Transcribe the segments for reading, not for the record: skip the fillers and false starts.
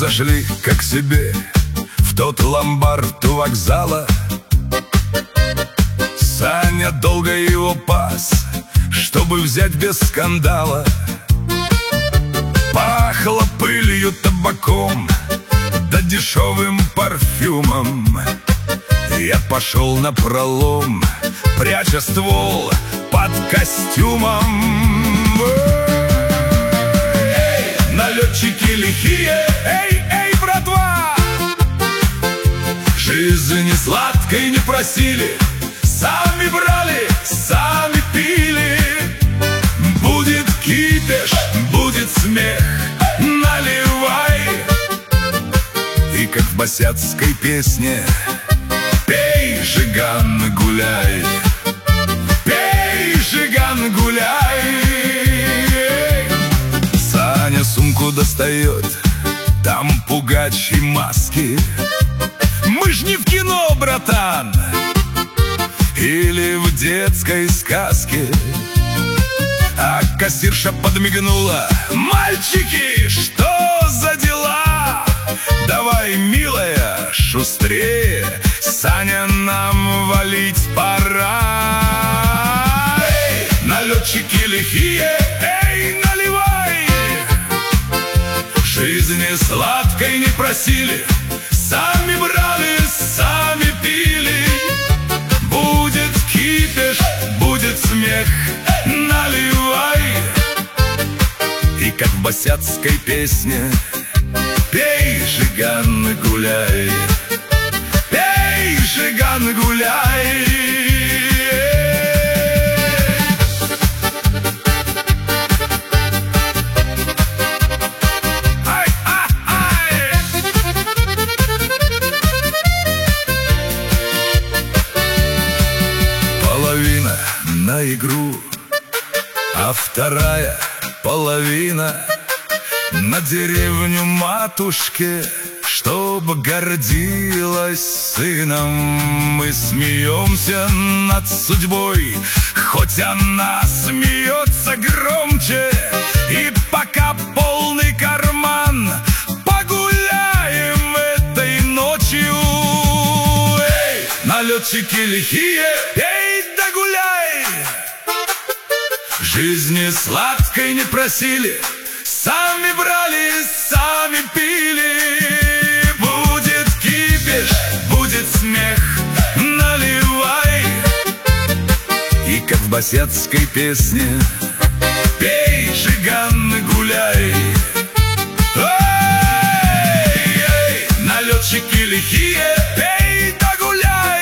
Зашли как себе в тот ломбард у вокзала. Саня долго его пас, чтобы взять без скандала. Пахло пылью, табаком да дешевым парфюмом. Я пошел напролом, пряча ствол под костюмом. Эй, налетчики лихие, эй, эй, братва! Жизни сладкой не просили, сами брали, сами пили. Будет кипиш, будет смех, наливай. И как в босяцкой песне: пей, жиган, гуляй, пей, жиган, гуляй. Саня сумку достает, там пугач и маски. Мы ж не в кино, братан, или в детской сказке. А кассирша подмигнула: мальчики, что за дела? Давай, милая, шустрее, Саня, нам валить пора. Эй, налетчики лихие, эй, наливай. Жизни сладкой не просили, сами брали, сами пили. Будет кипиш, будет смех, наливай. И как в босяцкой песне: пей, жиган, гуляй, пей, жиган, гуляй. Половина на игру, а вторая половина на деревню матушке, чтобы гордилась сыном. Мы смеемся над судьбой, хоть она смеется громче. И пока полный карман, погуляем этой ночью. Эй, налетчики лихие, эй, да гуляй. Жизни сладкой не просили, сами брали, сами пили. Будет кипиш, будет смех, наливай. И как в босяцкой песне: пей, жиган, гуляй. Эй, эй, налетчики лихие, пей, да гуляй.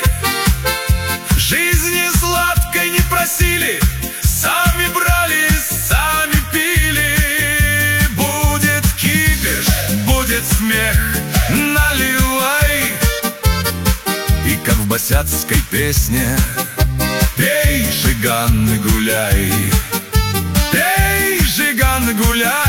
Жизни сладкой не просили, сами брали, сами пили. Будет кипиш, будет смех, наливай. И как в босяцкой песне: пей, жиган, гуляй, пей, жиган, гуляй.